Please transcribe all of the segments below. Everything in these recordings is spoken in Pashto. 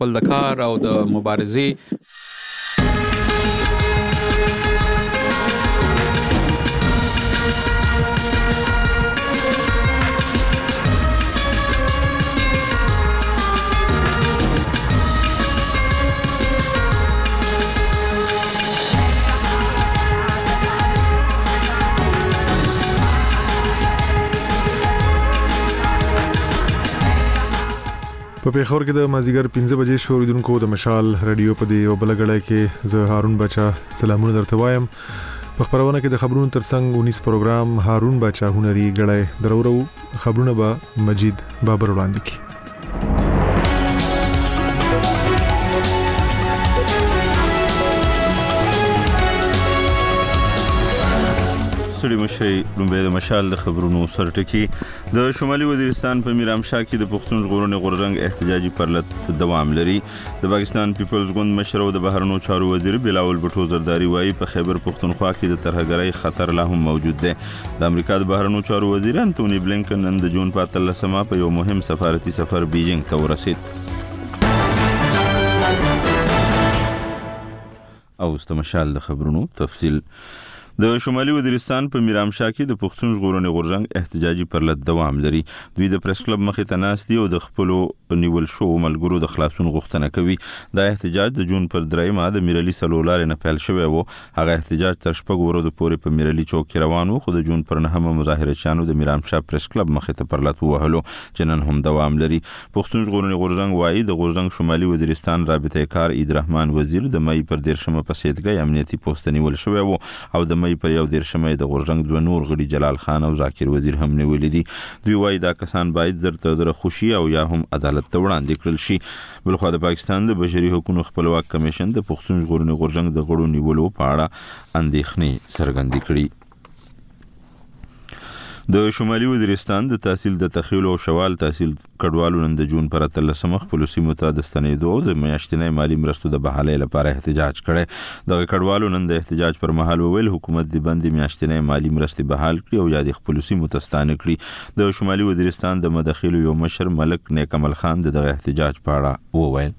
خپل د کار او د مبارزې په پیښور کې د مازیګر 15 بجې شو اوریدونکو د مشال رادیو په دی او بلګړی کې زه هارون بچا سلامونه درته وایم. په خبرونه کې د خبرونو ترڅنګ 19 پروګرام هارون بچا هنري غړی درورو خبرونه به مجید بابر وړاندې کی. سړي مشي لومبه د مشال د خبرونو سرټکی د شمالي وزیرستان په میرامشاه کې د پښتون ژغورنې غورځنګ احتجاجي پرلط دوام لري. د پاکستان پیپلز ګوند مشر او د بهرنیو چارو وزیر بلاول بټو زرداری وايي په خیبر پښتونخوا کې د ترهګرۍ خطر لا هم موجود دی. د امریکا د بهرنیو چارو وزیر انټونی بلینکن نن د جون په 13 په یو مهم سفارتي سفر بیجینګ ته ورسید. او د مشال د خبرونو تفصیل. د شمالي وزیرستان په میرامشاه کې د پښتون ژغورنې غورځنګ احتجاجي پرلط دوام لري. دوی د پریس کلب مخې ته ناست دي او د خپل نیول شو ملګرو د خلاصون غوښتنه کوي. دا احتجاج د جون پر 3 د میرالي سلولار نه پیل شوی وو. هغه احتجاج تر شپږ ورځې پورې په میرالي چوک کې روان وو، خو د جون پر 9 مظاهرچیانو د میرامشاه پریس کلب مخې ته پرلط وهلو چې نن هم دوام لري. پښتون ژغورنې غورځنګ وايي د غورځنګ شمالي وزیرستان رابطه کار عید رحمان وزیر د مې پر 13 په سیدګۍ امنیتي پوسټ نیول شوی وو او د مې پر 13 د غورځنګ دوه نور غړي جلال خان او ذاکر وزیر هم نیولې دي. دوی وايي دا کسان باید زرته در خوشي او یا هم عدالت ته وړاندې کړل شي. بلخو د پاکستان د بشري حقوقو خپلواک کمیشن د پښتون ژغورنې غورځنګ د غړو نیولو په اړه اندېښنې څرګندې کړې. د شمالي وزیرستان د تحصیل د تخیل او شوال تحصیل کډوالو نن د جون پر 13 خپل سیمو ته د ستنېدو د میاشتنۍ مالی مرستو د بحالۍ لپاره احتجاج کړي. د کډوالو نن د احتجاج پر مهال ویل حکومت د بندي میاشتنۍ مالی مرستې بحال کړي او یا د خپل سیمو ته ستانه کړي. د شمالي وزیرستان د مداخلو یو مشر ملک نیکمل خان د احتجاج په اړه وویل.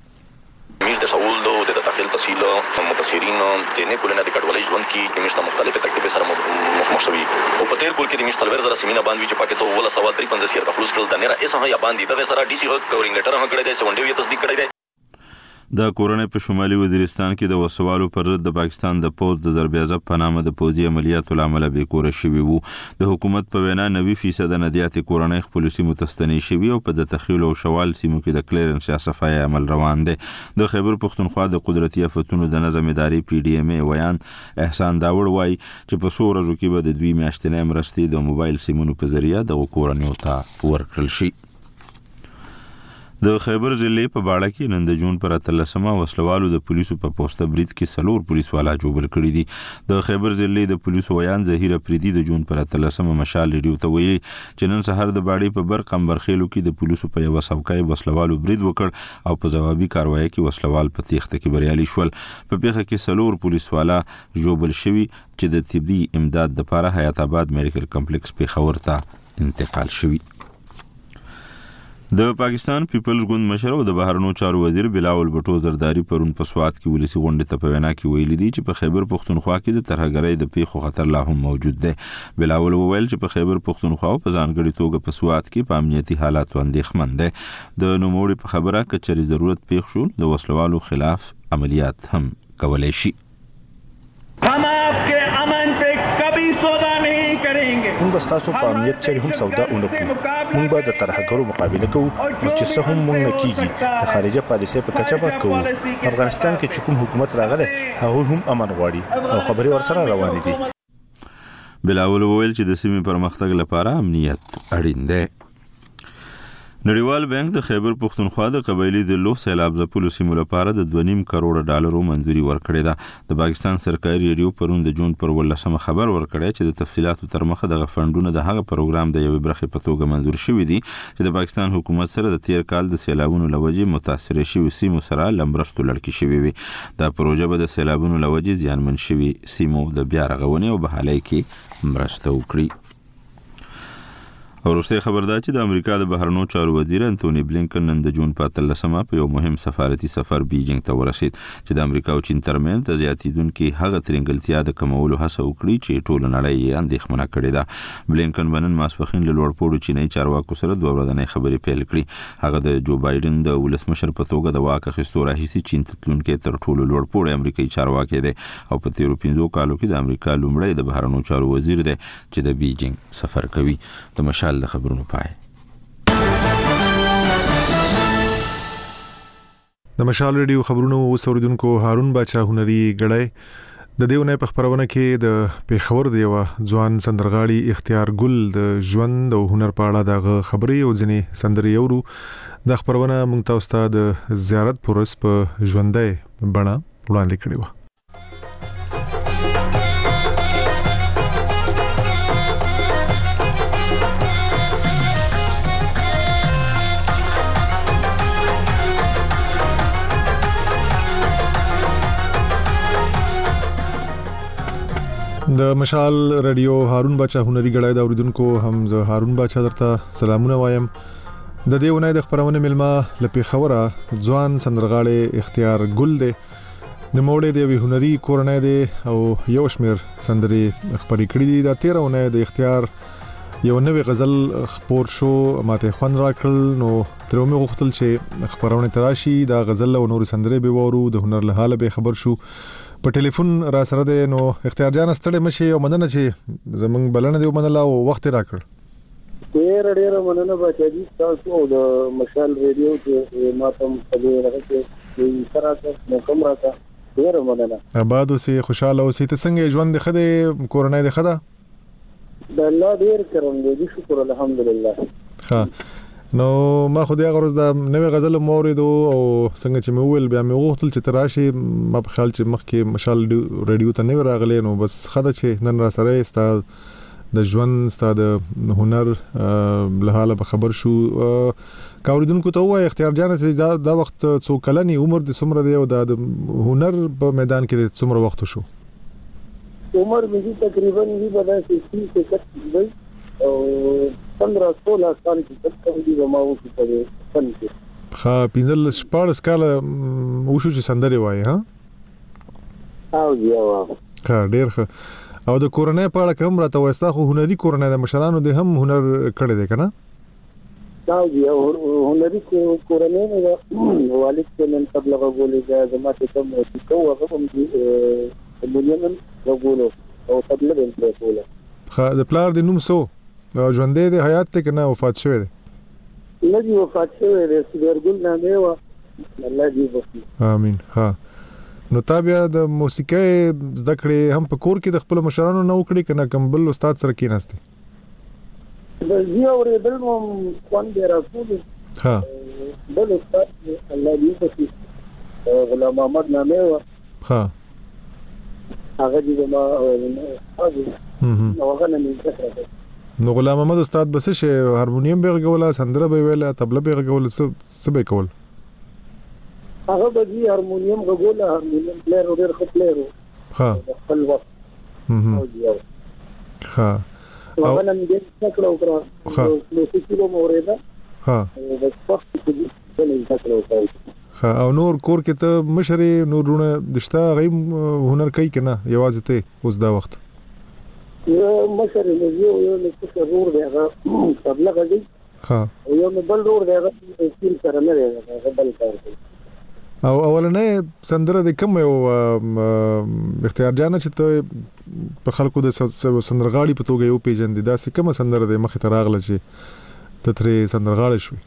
تحصیل متاثرین د نه کولنه د کډوالۍ ژوند کې د مشته مختلفه تکلیفې سره مخ شوي او په تیر کول کې د مشتلور زره سیمینه باندې چې پاکستان ولا سوا 53 سیر خلاص کړل د نه اسه یا باندې د سره ډي سي کورینګ لیټر هم کړی دی سونډي یې تصدیق کړی دی. د کورونې په شمالي وزیرستان کې د وسوالو پر ضد د پاکستان د پوز د ضربیازه په نامه د پوزي عملیاتو لامل به کور شوی وو. د حکومت په وینا 90% د ندیات کورونې خپل سیمو تستنی شوی او په د تخیل او شوال سیمو کې د کلیرنس یا صفای عمل روان دي. د خیبر پښتونخوا د قدرتي آفتونو د نظم اداري پی ډی ام ای ویان احسان داوړ وای چې په څو ورځو کې به د دوی میاشتنې مرستې د موبایل سیمونو په ذریعہ د کورونې ته ورکړل شي. د خیبر ضلع په باړه کې نن د جون پر 13 وسلوالو د پولیسو په پوسټه برید کې سلور پولیس والا جوړ کړی دي. د خیبر ضلع د پولیسو ویان ظهیر پریدي د جون پر 13 مشال ریډیو ته ویلي چې نن سحر د باړې په بر قمبرخیلو کې د پولیسو په یو څوکۍ وسلوالو برید وکړ او په جوابي کاروایی کې وسلوال په تیښته کې بریالي شول. په پیښه کې سلور پولیس والا جوړ شوی چې د طبي امداد لپاره حیات آباد میډیکل کمپلیکس پیښور ته انتقال شوی. د پاکستان پیپلز ګوند مشر او د بهرنیو چارو وزیر بلاول بټو زرداری پرون په سوات کې ولسی غونډه ته په وینا کې ویلي دي چې په خیبر پښتونخوا کې د ترهګرۍ د پیښو خطر لا هم موجود دی. بلاول وویل چې په خیبر پښتونخوا په ځانګړي توګه په سوات کې په امنیتي حالاتو اندېښمن دی. د نوموړي په خبره کچري ضرورت پیښ شو د وسلوالو خلاف عملیات هم کولای شي. हम आपके अमन पे कभी सौदा नहीं करेंगे. موږ ستاسو په امنیت چره هم سودا ونکړو. موږ به د ترهګرو مقابله کوو او چې څه هم موږ نه کیږي د خارجه پالیسۍ په کچه به کوو. افغانستان کې چې کوم حکومت راغله هغه هم امن غواړي او خبري ورسره روانې دي. بلاول وویل چې د سیمې پرمختګ لپاره امنیت اړین دی. نړیوال بانک د خیبر پښتونخوا د قبایلی د لو سیلاب ځپلو سیمو لپاره د 2.5 کروڑ ډالرو منځوري ورکړې ده. د پاکستان سرکاري ریډیو پرون د جون پر 18 خبر ورکړی چې د تفصيلاتو تر مخه د فندونو د هغه پروګرام د یوې برخې په توګه منځور شوی دي چې د پاکستان حکومت سره د تیر کال د سیلابونو لوجې متاثر شوی سیمو سره لمرستو لړکی شوی وي. دا پروژه به د سیلابونو لوجې زیانمن شوی سیمو د بیا رغونې او بحالۍ کې مرسته وکړي. ورسته خبردار چې د امریکا د بهرنیو چارو وزیر انټونی بلینکن نن د جون 14 په یو مهم سفارتي سفر بیجینګ ته ورسید چې د امریکا او چین ترمنځ د زیاتیدونکو هغه ترنګلتیا د کمولو هڅه وکړي چې ټول نړۍ یې اندېښمنه کړې ده. بلینکن بنن ماسپخین له لوړپوړو چینی چارواکو سره دوه ورځې خبرې پیل کړې. هغه د جو بایدن د ولسمشر په توګه د واک اخیستو راهیسي چین ته تلونکي تر ټولو لوړپوړی امریکایي چارواکي دی او په تیرو 15 کالو کې د امریکا لومړی د بهرنیو چارو وزیر دی چې د بیجینګ سفر کوي. د مشال خبرونو پای. د مشال ریډیو خبرونو وسوریدونکو هارون باچا هنري غړای د دیونه په خبرونه کې د پیښور دی و ځوان سندرغاړي اختیار ګل د ژوند او هنر په اړه د خبري او ځنې سندري اورو. د خبرونه مونږ تاسو ته د زیارت پرس په ژوندۍ بڼه وړاندې کړی و. د مشال رادیو هارون باچا هنري غړای دا اوریدونکو هم زه هارون باچا درته سلامونه وایم. د دې ونې د خبرونه ملما لپی خبره ځوان سندرغاړي اختیار ګل دی نموړې دی هنري کورنۍ دی او یو شمیر سندري خبري کړې دي. دا 13 ونې د اختیار یو نوې غزل خبر شو ماته خوان راکړل نو تر مې غوښتل چې خبرونه تراشي دا غزل او نور سندري به وورو د هنر له حاله به خبر شو. په ټلیفون را سره دی نو اختیار جان ستړي مشي او مننه چې زمنګ بلنه دی منله او وخت راکړ. ډېر مننه بچی تاسو د مشال ریډیو چې ماته په لاره کې سره نو کوم راته ډېر مننه. آباد اوسې خوشاله اوسې. ته څنګه ژوند خده کورنۍ ده خده؟ د الله ډېر کرم دی شکر الحمدلله. ها نو ما خو دې غرض د نوې غزل مورید او څنګه چې مې ویل بیا مې غوښتل چې تراشي ما په خیال چې مخکې مشال ریډیو ته نه راغلی نو بس خده چې نن را سره استاد د ژوند استاد هنر له حاله به خبر شو. کاوریدونکو ته وای اختیار جان چې دا وخت څو کلنی عمر د څومره دی او د هنر په میدان کې څومره وخت شو؟ عمر مې تقریبا دی بدل شي او 15-16 سال کې تقریبا دی ما وڅ په فن کې. ها پینځل شپږ کال وشو چې سندري وای ها؟ او یو ښه ډیر ښه. او د کورنۍ په اړه کوم راته وایستا خو هنري کورنۍ د مشرانو د هم هنر کړی دی کنه؟ او یو هنري کورنۍ نه والد کې نن تبلیغ غولې زما ته کوم څه هغه هم دي مليون غولو او تبلیغ یې کوله. ښه د پلار د نوم سو ژوندې د حیات ته کنه وفات شوی دی؟ نه دی وفات شوی دی سګرګل نه و الله دې وکړي. امين. ها نو تابع د موسیقۍ زده کړې هم په کور کې د خپل مشرانو نه وکړي کنه کمبل استاد سره کې نهسته؟ د زیو ورېدل مو خوان دی راځي. ها بل استاد الله دې وکړي غلام محمد نامه و. ها هغه دې ما هغه نه مې نو غلام محمد استاد بس شي هارمونیم به غولا سندره به ویله طبله به غول څه به کول؟ هغه به هارمونیم غولا هارمونیم پلیئر ډېر ښه پلیئر. ها خپل وخت. ها هغه نن دې څکړو کړو نو څه کیلو مورېدا. ها د وخت کې دې څکړو کړو. ها او نور کور کې ته مشري نورونه دشتا غیم هنر کوي کنه یوازې ته اوس دا وخت؟ مشر یو څه ضرور دی هغه تبلیغ دی. ها یو بل ضرور دی هغه سکیل سره نه دی هغه بل کار کوي. او اولنې سندره د کوم یو اختیار جان چې ته په خلکو د سندرغاړي په توګه یو پیژندې دا څه کوم سندره د مخ ته راغله چې ته ترې سندرغاړي شوې؟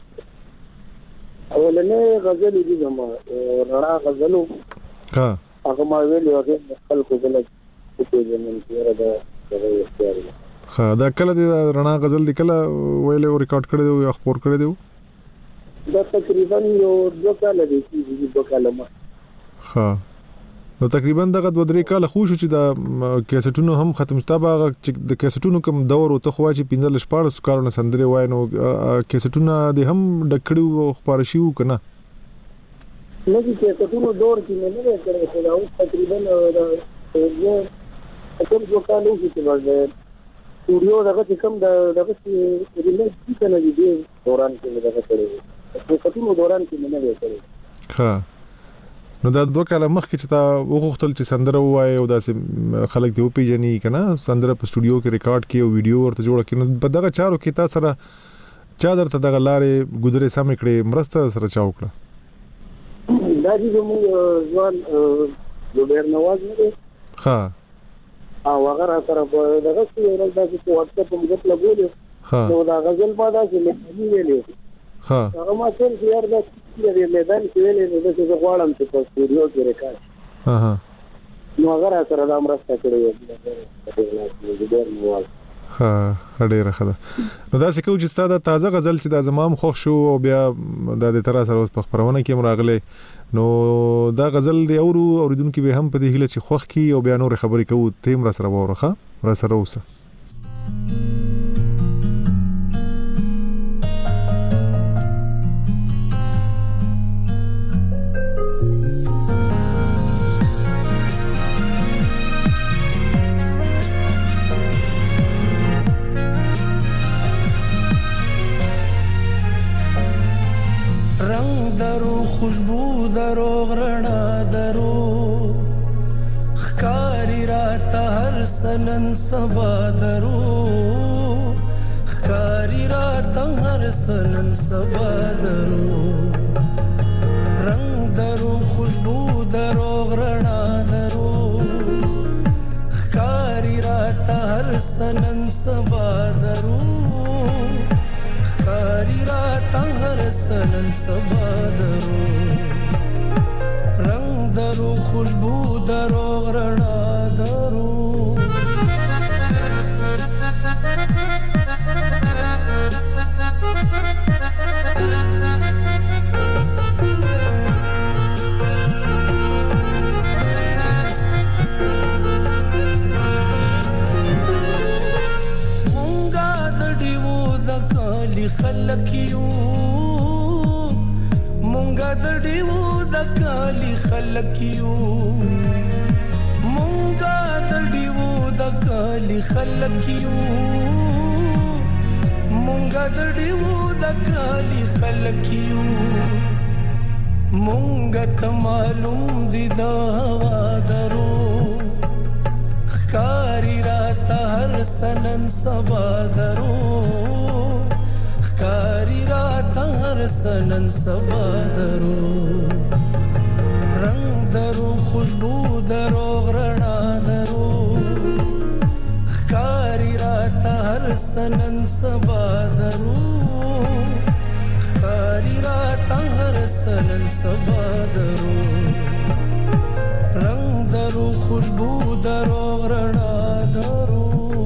اولنې غزل دي زما رڼا غزلو. ها هغه ما ویلو هغه خلکو دلته پیژنم چې راځي. ها دا کله د رڼا غزل د کله ویلې او ریکارډ کړی دی او خبر کړی دی؟ دا تقریبا یو 2 کال دی چې 2 کال ما. ها نو تقریبا دغه 2-3 کال خو شو چې دا کیسټونو هم ختم شته. باغ چې د کیسټونو کوم دور او ته خو چې 15-14 کالونه سندري وای نو کیسټونه د هم ډکړو او خبر شي کنه؟ نه چې کیسټونو دور کې نه کړی خو دا تقریبا کوم څه کالو کې باندې سټوډیو دغه کوم دغه ریلیز کی کنه دی دوران کې دغه کړی په کتونو دوران کې نه وکړي. ها نو دا دوه کاله مخکې چې تا وغوښتل چې سندره ووایي او داسې خلک دې وپېژني که نه سندره په سټوډیو کې ریکارډ کړي او ویډیو ورته جوړه کړي نو په دغه چارو کې تا سره چا درته دغه لارې ګودرې سمې کړې مرسته سره چا وکړه؟ دا چې زموږ ځوان زبیر نواز نه دی ښه او هغه را سره په دغه کې یو ورځ داسې په وټساپ په موږ لګولې نو دا غزل ما داسې مې ویلې هغه ما ټول چې یار دا د میدان کې ویلې نو داسې زه غواړم چې په سټوډیو کې ریکارډ نو هغه را سره دا مرسته کړې زبیر نواز. ها ډیره ښه ده. نو داسې کوو چې ستا دا تازه غزل چې دا زما هم خوښ شو او بیا دا د تر سره اوس په خپرونه کې هم راغلی نو دا غزل د اوریدونکو به هم په دې هیله چې خوښ کی او بیا نور خبرې کوو ته هم را سره وره را سره اوسه. خوشبو درو غرنا درو خکاری راتا هر سنن سبا درو خکاری راتا هر سنن سبا درو رنگ درو خوشبو درو غرنا درو خکاری راتا هر سنن سبا درو خکاری راتا هر سنن سبا درو رنگ درو خوشبو درو غرنا درو خلکیو مونږه د ډیو د کالی خلکیو مونږه د ډیو د کالی خلکیو مونږه د ډیو د کالی خلکیو مونږه ته معلوم دي دا هوا درو خکاری راته هر سنن سبا درو خکاری راتا هر سنن سبا درو رنگ درو خوشبو درو غرنا درو خکاری راتا هر سنن سبا درو خکاری راتا هر سنن سبا درو رنگ درو خوشبو درو غرنا درو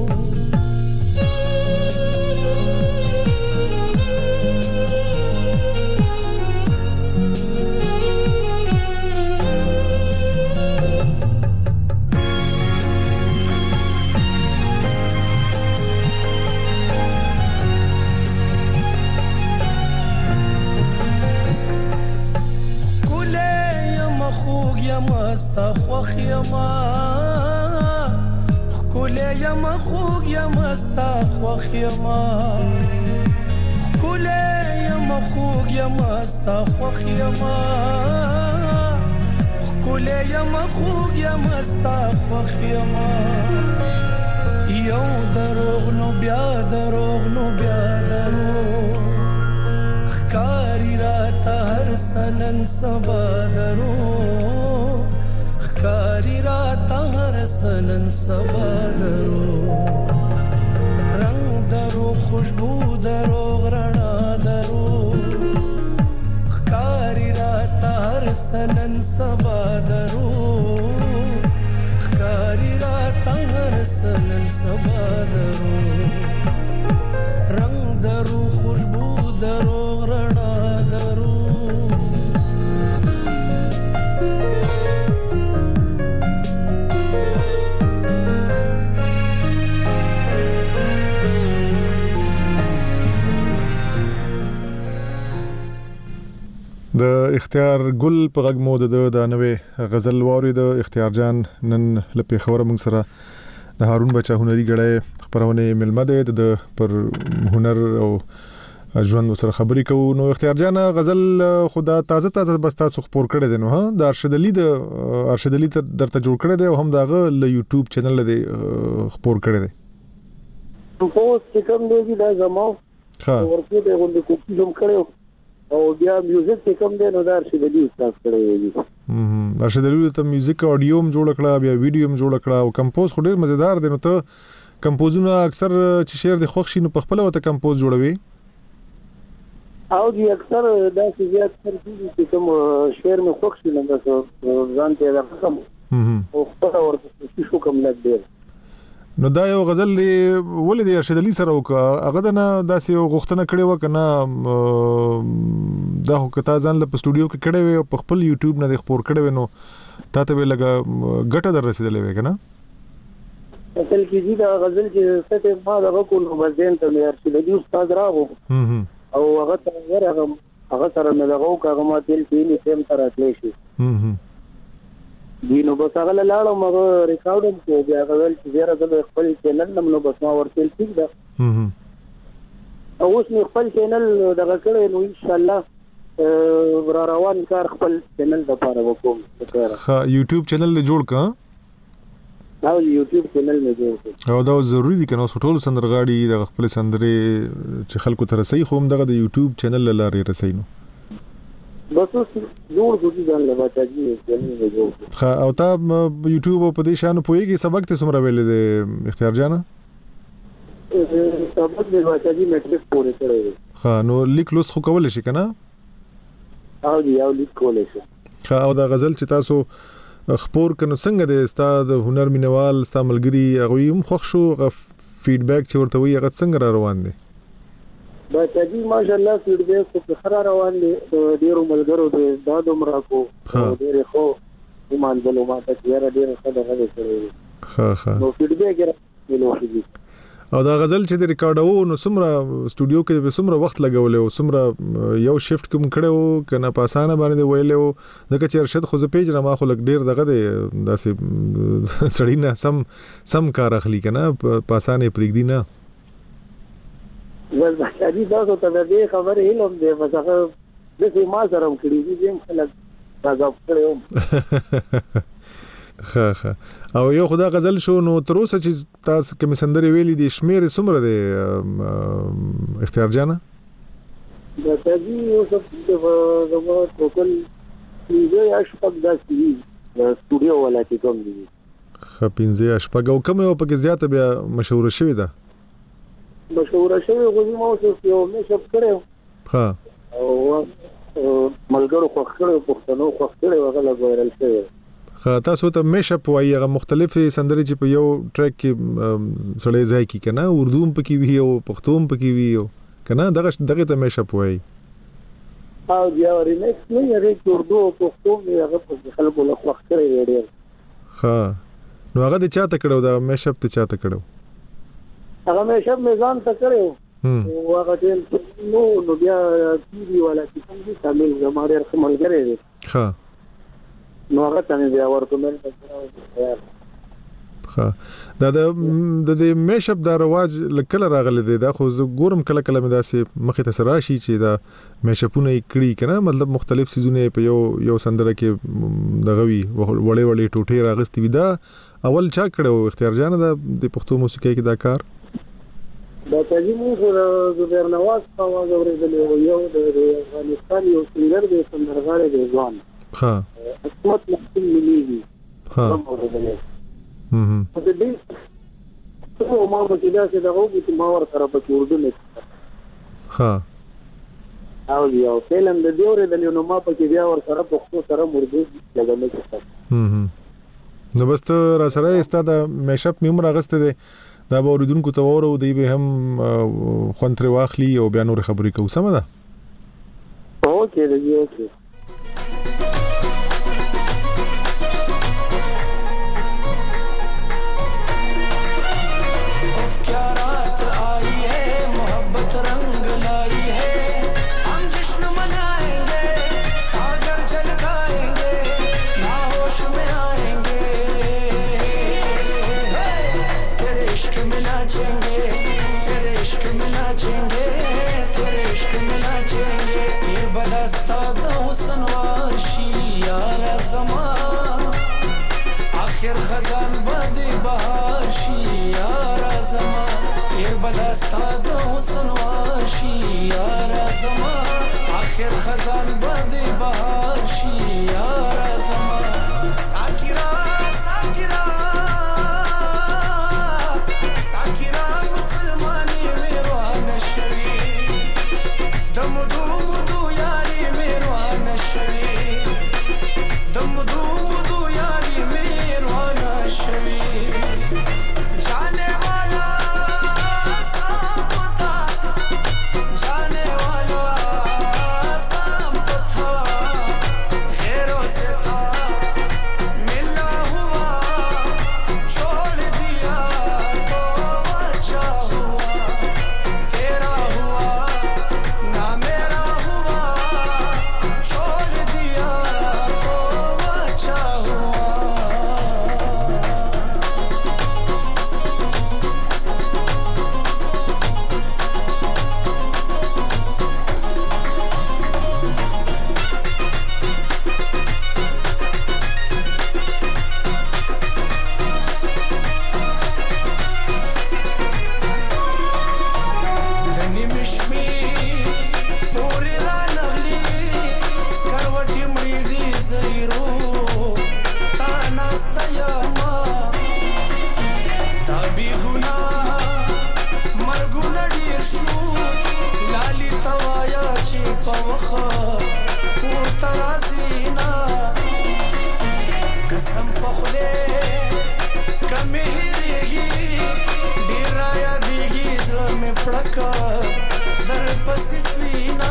مستا خوخ یما خکوله یما خوگ یما ستا خوخ یما خکوله یما خوگ یما ستا خوخ یما خکوله یما خوگ یما ستا خوخ یما یو دروغ نو بیا دروغ نو بیا دروغ خکاری راتا هر سنن سبا درو خکاری راتا هر سنن سبا درو رنگ درو خوشبو درو غرنا درو خکاری راتا هر سنن سبا درو خکاری راتا هر سنن سبا درو رنگ درو خوشبو درو غرنا درو د اختیار ګل په غږ مو د نوې غزل واري د اختیار جان نن لپاره خبره موږ سره د هارون بچا هنري غړې خبرونه ملمه ده د پر هنر او ژوند سره خبرې کوو. نو اختیار جان غزل خدا تازه بس تاسو خبر کړی دی نو ها د ارشد علي درته جوړ کړی دی او هم داغه ل یوټیوب چینل دی خبر کړی دی پوسټ کوم دی دا زمو ورته د غوډه کوم کړو او بیا میوزیک کوم دی نو دا ارشد علي استاد کړی دی. ارشد علي ته میوزیک اډیو هم جوړ کړه بیا ویډیو هم جوړ کړه او کمپوز خو ډیر مزیدار دی. نو ته کمپوزونه اکثر چې شعر د خوښ شي نو په خپل وته کمپوز جوړوي او دی اکثر دا چې اکثر چې کوم شعر مې خوښ شي نو ځان ته راځم او خپل ورته شو کوم نه دی. نو دا یو غزل ولې د ارشد علي سره وکړه هغه نه داسې غوښتنه کړې و کنه دا هو کته ځان له سټوډیو کې کړې و او په خپل یوټیوب نه د خبر کړې و نو تاسو به لګا ګټه در رسیدلې و کنه اصل کې دا غزل چې څه ما دا وکړ نو بزین ته ارشد علي استاد راغو او هغه سره مې دغه کاغه ما تل کې نه سم تر اتلې شي دینو بس هغه لاړو مګ ریکارډینګ کې بیا غوړل چې زیره د خپل چینل نو بس ما ورته ټیک ده او اوس مې خپل چینل دغه کړی نو ان شاء الله را روان کار خپل چینل د لپاره وکوم. ها یوټیوب چینل جوړ کا او یوټیوب چینل مې جوړ کړ او دا ضروری دي کنه ټول سندرغاړي د خپل سندرې چې خلکو ته رسي خو هم دغه د یوټیوب چینل لاره رسي نو بس جوړ دوی ځان له واچاږي چینل جوړ. ها او تا یوټیوب په دې شانو پويږي سبق ته سمره ویلې د اختیار جان سبق د واچاږي میټرک پورې کړی. ها نو لیک لوس خو کول شي کنه او دی او لیک کول شي. ها او دا غزل چې تاسو خبر کنه څنګه د استاد هنر مینوال استعمالګری هغه هم خوښ شو فیډبیک چې ورته وی هغه څنګه روان دي دا چې ماشاءالله فیډبیک په خره روان دي ډیرو ملګرو د دادو مرکو ډیر خو ایمان بلو ما ته ډیر ښه دغه کړی. ها نو فیډبیک راځي او دا غزل چې د ریکارډو نو سمره سټوډیو کې به سمره وخت لګولې او سمره یو شیفت کوم کړو کنه په اسانه باندې ویلې دغه چې ارشد خو زه پیج رما خو لګ ډیر دغه داسې سړی نه سم کار اخلي کنه په اسانه پرېږدي نه ول بشری تاسو ته دې خبرې علم دې مسخه د ما سره کړی دي چې خلک راځو کړو. ها او یو خدا غزل شو نو تر اوسه چې تاسو کوم سندري ویلي دي شمیر سمره دي اختیار جان دا تاسو یو څه زموږ ټوکل یې اشپک داسي سټوډیو ولا چې کوم دي خپینځه اشپک او کوم یو پکې زیاته بیا مشهور شوی ده غوږی مو یو میشپ کړو ها او ملګرو خو خړو پښتنو خو خړو هغه لګورل شوی. تاسو ته میشپ وایي هغه مختلفې سندرې چې په یو ټریک کې سړی ځای کې کنه اردو هم پکې وی او پښتو هم پکې وی کنه دغه ته میشپ وایي او بیا ریمیکس نه یې اردو او پښتو هغه په خلکو له وخت کې ډېر. ها نو هغه د چاته کړو دا میشپ ته چاته کړو هغه میشپ میزان ته کړو او هغه ټول نو بیا تیری ولا چې څنګه شامل زموږ ملګری دي ها نو هغه ته بیا ورته مل ها دا د میشپ دا رواج لکه راغلی دی دا خو زه ګورم کله مې داسې مخې ته سره شي چې دا میشپونه کړي کنه مطلب مختلف سيزونه په یو سندره کې دغوي وړې ټوټې راغستې وي دا اول چا کړو اختیار جان د پښتو موسیقۍ کې دا کار دا چې موږ زبیر نواز اواز اورېدل یو د افغانستان یو سنگر دی سندرغاړی دی ځوان ها اسمت محسن مليږي ها د دې څو ما په دې چې دا وګورئ چې ما ورته په اردو نه ها او یو فلم د دې اورېدل نو ما په کې بیا ورته پښتو سره مرګ لګول کېږي. نو بس ته را سره استاد میشپ مم راغسته دي دا به اوریدونکو ته وره دی به هم خونتر واخلي او بیا نور خبرې کوو سم ده اوکې دی اوکې زمان آخر خزان بدی بهار شي یارا زمان تیر بدستا د حسن واشي یارا زمان آخر خزان بدی بهار شي یارا زمان ساکرا ساکرا ساکرا مسلمانی میروان شوی دمدو مدو یاری میروان شوی دمدو مدو یاری میروان شوی جانے والا سامتا جانے والا سامتا غیروں سے تھا ملا ہوا چھوڑ دیا تو بچا ہوا تیرا ہوا نہ میرا ہوا چھوڑ دیا تو بچا ہوا دنی مشمی پوری را نغلی سکروٹی مریدی زیرو تا ناستا یاما تا بی گناه مرگونه ډیر شو لالی توایا چې په وخه پورته راځي نه قسم په خدای کمې هېرېږي ډېر رایادېږي زړه مې پړکه در پسې چوینه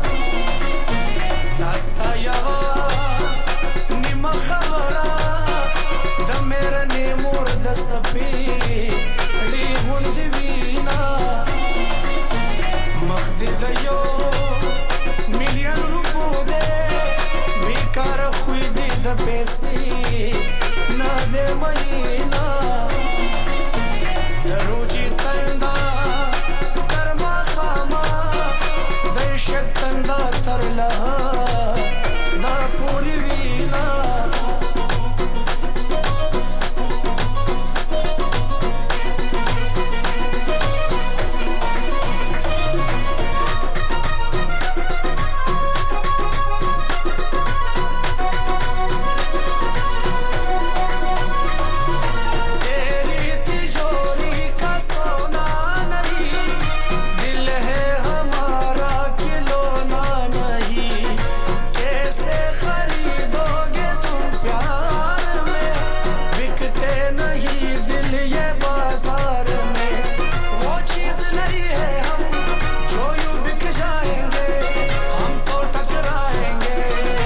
دا ستا یوه نیمه خبره د مېرنې مور د سپېړې غوندې وینه مخ دې د یو میلیون روپو دی بېکاره خوی دې د پیسې نه دی میینه د روجې تنده تر ماښامه د عشق تنده تر لحد دا پورې وینه तेरी तिजोरी का सोना नहीं दिल है हमारा खिलौना नहीं कैसे खरीदोगे तुम प्यार में बिकते नहीं दिल ये बाजार में वो चीज नहीं है हम जो यूं बिक जाएंगे हम तो टकराएंगे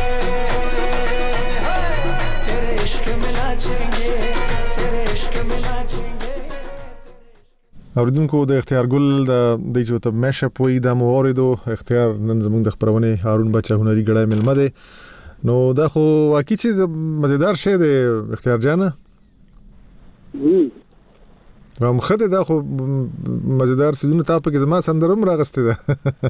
तेरे इश्क में नाचेंगे तेरे इश्क में नाचेंगे اوریدونکو د اختیار ګل د جو ته مشه پوي د موریدو اختیار نن زموږ د خبرونه هارون بچا هنري ګړای ملمه ده نو دا خو واقعي چې مزیدار شی دی اختیار جانه هم خدای دا خو مزیدار سيزونه تا په کې زما سندرم راغسته ده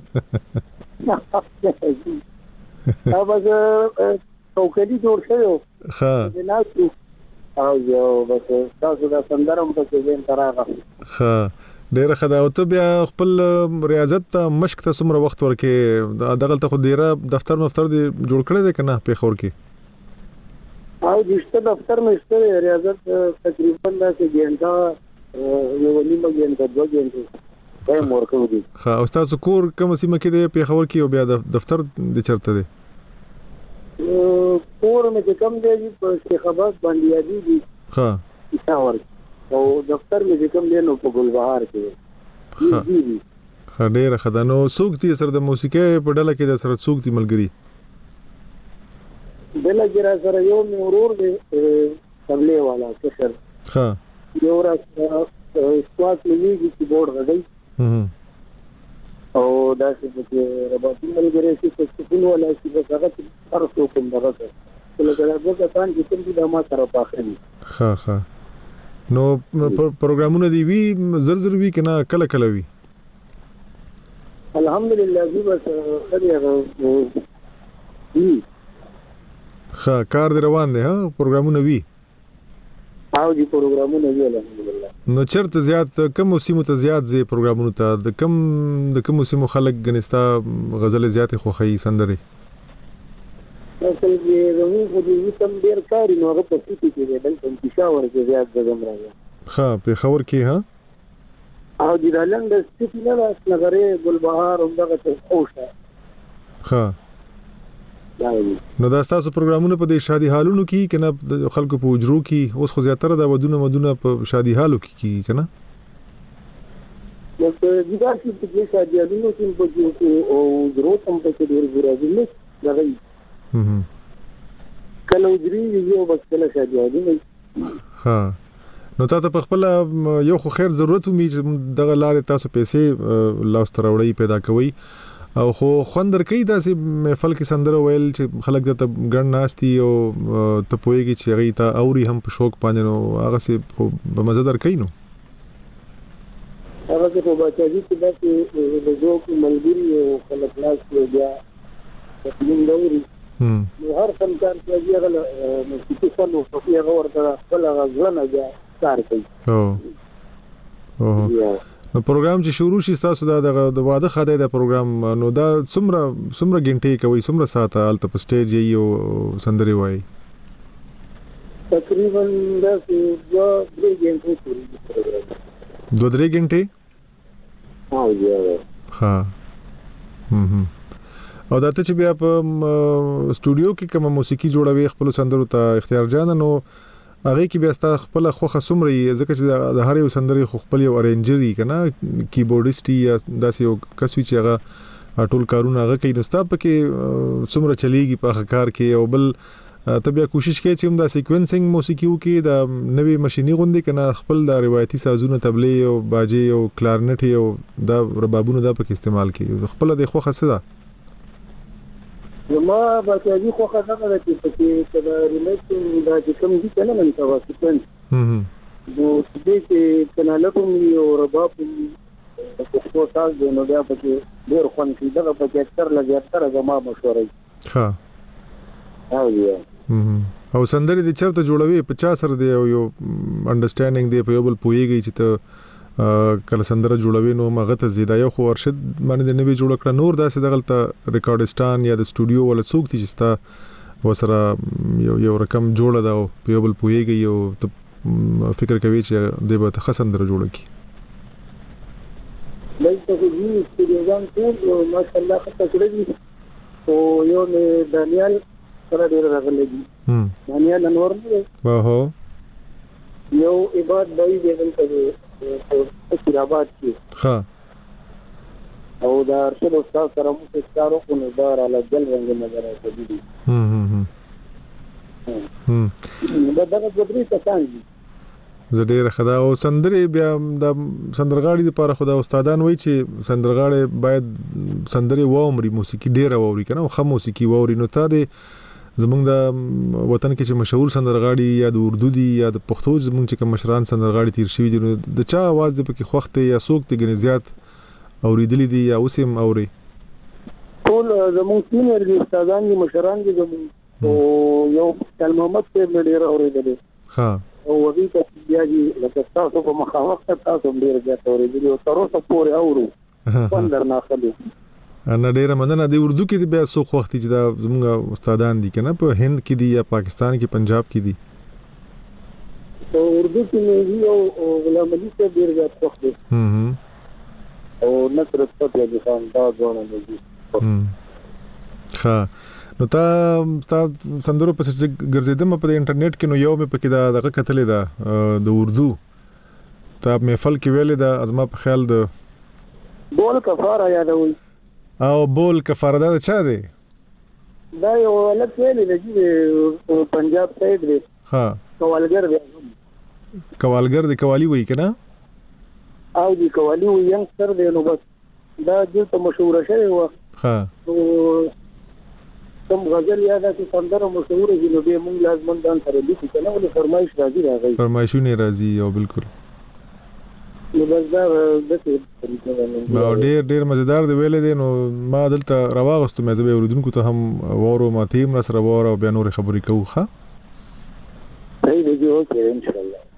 دا بس توکلی جوړ شوی ها جناسو او یو بس تاسو دا سندرم په کې زین تراغه ها ډیره خدا او ته بیا خپل ریاضت ته مشق ته څومره وخت ورکې دغه ته خو ډیره دفتر دی جوړ کړی دی کنه په خور کې او دشته دفتر مې ستره ریاضت تقریبا دا چې ګنټه یو نیمه ګنټه دوه ګنټه به مورکو دي ها او تاسو کور کوم سیمه کې دی په خور کې او بیا دفتر د چرته دی کور مې کوم دی په شیخ آباد باندې یادي دي ها اور او دفتر مې کوم دی نو په ګلبهار کې دی ډېر خدانو سوق دي سره د موسیقي په ډله کې د سره سوق دي ملګری بل جرا سره یو مې ورور دی تبلیغ والا کشر ها یو را سکواش لګي کی بورډ غړي او دا چې رباطي ملګری چې څه ولا چې هغه تاسو کوم دغه کله دا ځکه چې کوم دي ما سره پاخلي ها نو پروګرامونه دی وی زر وی کنه کله وی الحمدلله دی بس خدای ها کار دی روان دی ها پروګرامونه وی او دي پروګرامونه وی الحمدلله. نو چرته زیات کم موسمو ته زیات زی پروګرامونو ته د کم موسمو خلک غنستا غزل زیات خوخی سندره اصل کې زموږ خو دې سم ډیر کاری نو هغه په سیټي کې دی بلکې پېښور کې زیات زغم راځي. ها په خبر کې ها او د لند سیټي نه راس نګره ګلبهار همدغه څه خوشه. ها نو دا تاسو پروګرامونه په دې شادي حالونو کې کنه خلکو په اجرو کې اوس خو زیاتره د ودونه په شادي حالو کې کنه نو په دې کې په شادي حالونو کې په دې او اجرو هم په دې ورغلي نه راغلي کله اجري یو بس کله شادي حالونو. ها نو تاسو په خپل یو خو خیر ضرورت می دغه لارې تاسو پیسې لاس تروړی پیدا کوي او خو خوندر کوي داسې محفل کې سندره ویل چې خلک د ګڼ ناستي او ته پوهیږي چې هغه ته اوري هم په شوق باندې نو هغه سي په مزدار کوي نو هغه په بچی کې داسې د ذوق ملګری او خلک لاس بیا تقلیم دوري نو هر فنکار چې هغه موسیقي فن او هغه ورته خپل غزلونه بیا کار کوي. نو پروګرام چې شروع شي تاسو د واده خاطر د پروګرام نو دا څومره غنټې کوي څومره ساعته الته په سټیج یو سندري وای تقریبا دا 2-3 غنټې پوری 2-3 غنټې ها او دا ته چې بیا په سټوډیو کې کوم موسیقي جوړوي خپل سندرو ته اختیار جان نو هغه کې بیا ستا خپل خوخه سمري ځکه چې د هر یو سندري خپل یو ارینجري کنه کیبورډیست یا داسې یو کسوي چې هغه ټول کارونه هغه کوي نستا پکې سمره چلیږي په کار کې او بل ته بیا کوشش کوي چې هم دا سیکوینسینګ موسیقي وکي د نوې ماشيني غوندي کنه خپل د روایتي سازونه تبلې او باجي او کلارنټ او دا ربابونه دا پکې استعمال کوي خپل د خوخه سره زما بچی خو خدای دې چې کله ریمیکس دا چې کوم دي کنه من تاسو نو دې چې کنه لکم یو رباب په تاسو د نو بیا پکې ډیر خوان کې دا په اکثر لږ اکثر زما مشورې ها او سندري د چرته جوړوي 50 سره دی یو انډرستانډینګ دی په یو بل پويږي چې ته کله سندره جوړوي نو مغه ته زیاده یو خو ارشد باندې د نوې جوړ کړه نور داسې دغلته ریکارډستان یا د سټوډیو ولا څوک چې ستا وسره یو رقم جوړ دا او په یو بل پويږي او ته فکر کوي چې د به تخسندره جوړ کی لکه دې سټوډیوګان ټول ماشاءالله خطه کړی او یو دانیال سره ډیر راغلی دي دانیال انور واه یو عبادت دی دغه په شیراباد کې ها او دا ارشد استاد سره مو ستارو کو نه دار علی جل رنگ نظر راځي دي دا دغه بدري تاسو زډیر خدا او سندري بیا د سندرغاړي لپاره خدا استادان وای چې سندرغاړي باید سندري وامري موسیقي ډیر ووري کنه خو موسیقي ووري نو ته د زمونږ د وطن کې چې مشهور سندرغاړي یا د اردو دي یا د پښتو زمونږ چې کوم مشران سندرغاړي تیر شوی دي نو د چا आवाज د پکې خوخت یا سوق ته غني زیات اوریدلې دي یا اوسم اوري ټول زمونږ سینیر دي استادان دي مشران دي زمونږ او یو کل محمد په ډیر اوریدلې ها او وږي ته بیا دي لکه تاسو په مخاوخت تاسو ډیر زیات اوریدلې او تر اوسه پورې اورو وندر نه خلي انا ډیره مننه د اردو کې بیا څوک وخت چې دا زموږ استادان دي کنه په هند کې دي یا پاکستان کې پنجاب کې دي او اردو کې نه او غلام علي ته ډیر زیات وخت دي او نصرت فتح علي خان دا ځوان دي ها نو تا سندرو په څیر ګرځیدم په انټرنیټ کې نو یو مې پکې دا دغه کتلې ده د اردو تا محفل کې ویلې ده ازما په خیال د بول کفاره یادوي او بول کفاره دا چا دی دا یو لکه ویلې چې پنجاب سایډ دی ها کوالګر دی قوالی وای کنه او دی قوالی وای یم سر دی نو بس دا د مشهور شوی و ها کوم غزل یا د سندره مشهور دي نو به موږ لازم دان سره لیکو کنه ولې فرمایش راځي فرمایشونه راځي او بالکل مزدار د څه ډیر مزیدار دی ویلې دي. نو ما دلته راوغستو مې زه به اوریدونکو ته هم وورو ما تیم را سره وورو بیا نور خبرې کوو. ښه صحیح دی اوکې ان شاء الله.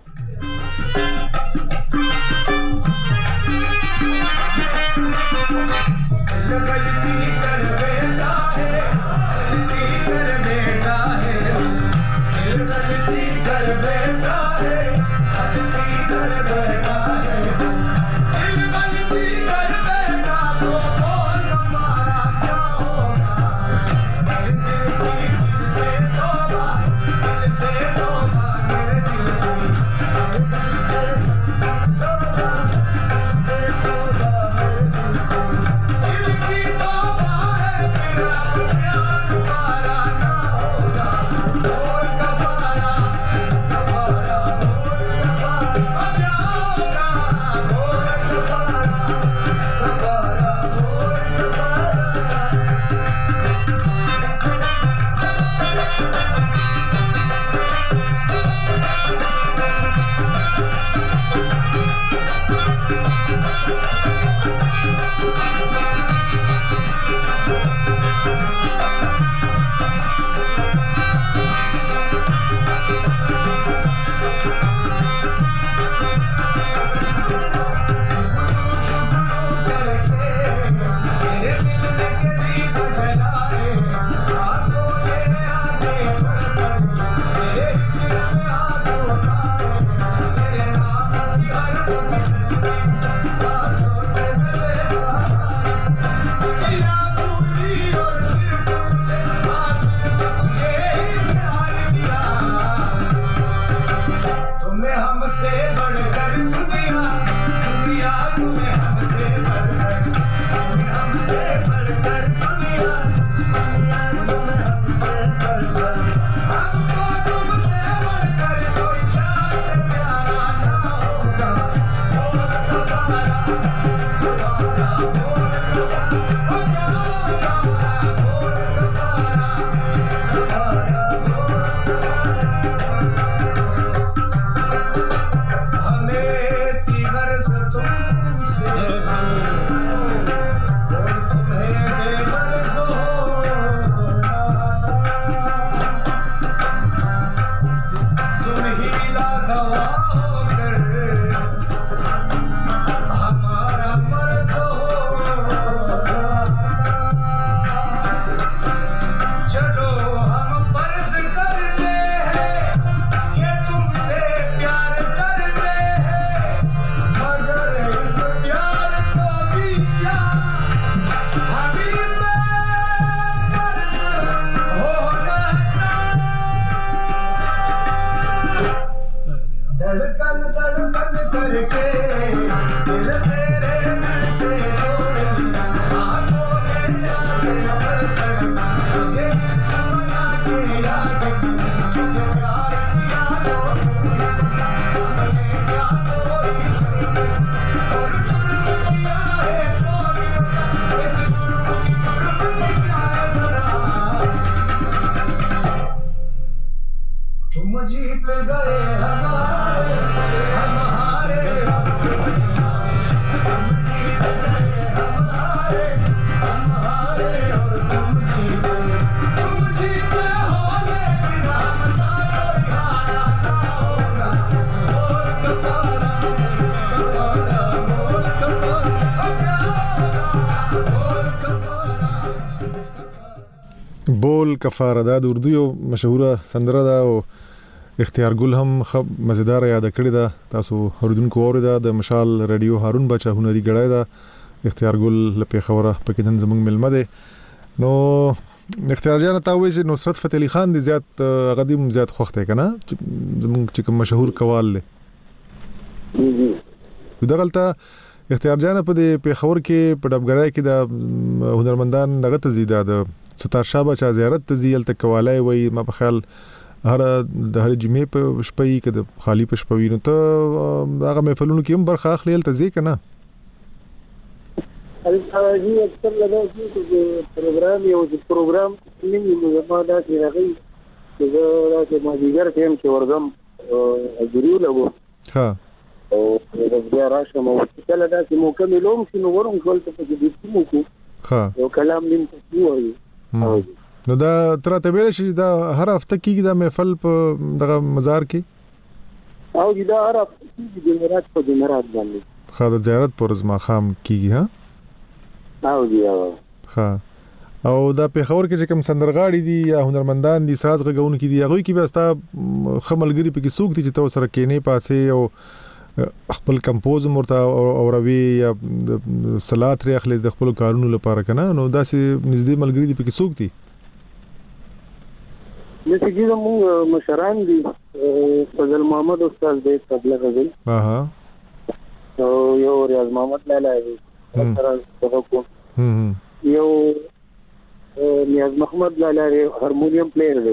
بول کفاره دا د اردو یو مشهوره سندره ده او اختیار ګل هم خب مزیدار یاد کړی ده. تاسو اوریدونکو اوریدا د مشال رادیو هارون بچا هنري غړای ده. اختیار ګل لپاره خبره پکې نن زمونږ ملمه ده. نو اختیار جان ته وایي چې نصرت فتح علي خان د زیات غدیم زیات خوخته کنه زمونږ چې مشهور قوال له دغلطه اختیار جان په دې پیښور کې په ډبګرای کې د هنرمندان دغه تزیده د ستار شابه چا زیارت تزیل ته کوالای وای ما په خیال هر جمعې په شپې کې د خالی په شپوي نو ته هغه محفلونو کې هم برخه اخلي ته ځې کنه الحاجی اکثر لدا چې پروګرام یو پروګرام نیمه زما دا چې راغی چې دا چې ما دیګر ټیم چې ورغم ضروري لګو ها او بیا راشم او کله دا چې مکمل هم شنو ورم ټول ته کې دې مو کو ها یو کلام نیم څه وایي نو دا تر ته ویل شي دا هر هفته کېږي دا محفل په دغه مزار کې او دا هر هفته کېږي د مراد په جمعرات باندې خا د زیارت پر ځما خام کېږي ها او دی ها او دا په خبر کې چې کوم سندرغاړي دي یا هنرمندان دي ساز غږون کې دي هغه کې به استا خملګری په کې سوق دي چې تو سره کېنه پاسه او خپل کمپوز مرته او روي یا صلات ری اخلي د خپل کارونو لپاره کنه نو داسې نږدې ملګری دي په کې سوق دي نو چې موږ مشران دي فضل محمد استاد دې تبلیغ غوي اها او یو ریاض محمد لاله سره دغه یو نیاز محمد لاله هارمونیم پلیئر دی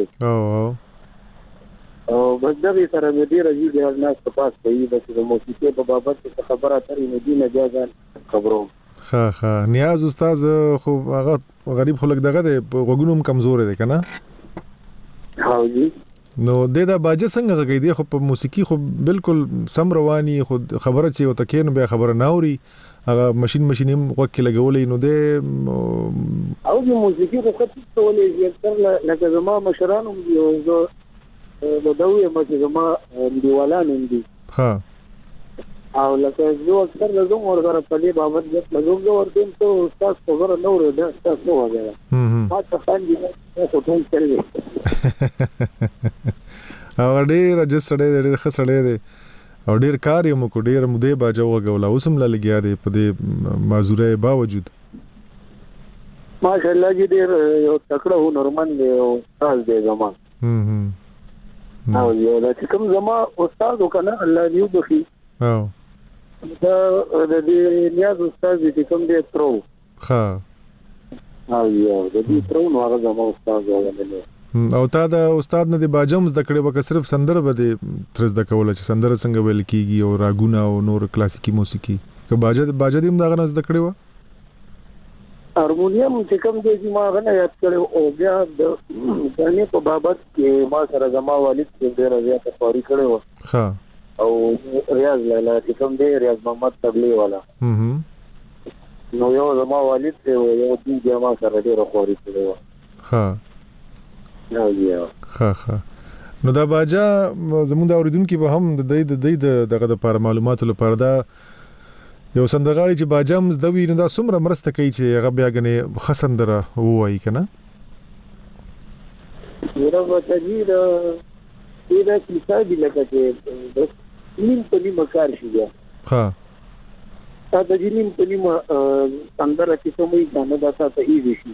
او بس دغه سره دې راځي د ناس په پاس کوي بس د موسیقي په بابت خبره ترې مدینه جازان خبرو ها نیاز استاد خو هغه غریب خلک دغه د غوګونم کمزور دی کنه ها جی نو دا باجه څنګه غږی دی خو په موسیقي خو بالکل سم رواني خو خبره چې وته کین به خبره ناوري هغه ماشين وکه لګولې نو د او د موسیقي خو کته ولې تر لکه زما مشرانو یو د دوی مته زما دیوالان دي ها او لکه زه اکثر لازم ورغره په دې بابت د لازم ورته ته استاد خبره نور ده استاد نو وغیرہ ما ته خاندي څه ټول کړی او ډېر رجسټر ډېر خسړې دي او ډېر کار یې مو کو ډېر مده باجو غولا اوسم لګیا دی په دې معذوره باوجود ماشاءالله دې ډېر یو تکړه هنرمند دی او استاد دی زما او یو د کوم زما استاد وکنه الله دې وبخي او دا د دې نیاز استاد دې کوم دې ترو ها او یو د دې ترو نو هغه زما استاد وګڼل او تا دا استاد نه دی باجم زده کړي وکړه صرف سندره به ترز د کوله چې سندره څنګه ویل کیږي او راګونه او نور کلاسیکی موسیقي که باجه دې هم دا غنځ د کړي و هارمونیم چې کوم دې ما غنه یاد کړو او بیا د ځانې په بابت کې ما سره زما والد چې ډېر زیات فوري کړو ها او ریاض لاله چې کوم دې ریاض محمد تبلیغ والا نو یو زما والد ته یو دې ما سره ډېر فوري کړو ها ها نو دا باجا زموږ د اوریدونکو به هم د دغه د معلوماتو لپاره دا یو سندرغاړي چې باجام زدوی نو دا څومره مرسته کوي چې هغه بیا غني خسندره وایي کنه ورو وځي دا کیسه دی لکه چې نیم په نیم کار شي بیا ها دا د نیم په نیم سندره چې کومې غانه دا تاسو ایزي شي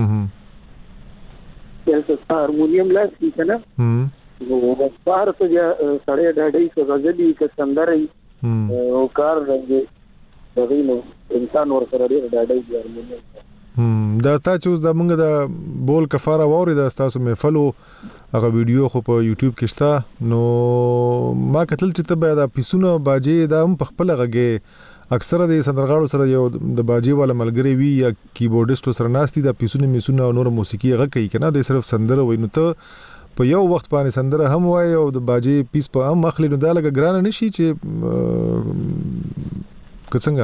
چې هارمونیم لاس کې کنه نو بار ته سړی ډاډي څه غزلي څه سندري او کار راځي دغینو انسان ور سره ډاډي دی هارمونیم دا تاسو د موږ د بول کفاره ووري د تاسو محفلو هغه ویډیو خو په یوټیوب کې شته نو ما کتل چې ته دا پیسونه باجی دا هم په خپل غږی اکثره د سندرغاړو سره یو د باجی والا ملګری وی یا کیبورډیسټ سره ناشتي د پیسونه میسونه او نور موسیقي غږ کوي کنه د صرف سندره وای نو ته په یو وخت باندې سندره هم وای او د باجی پیس په هم مخلي نو دا لګ ګران نشي چې څنګه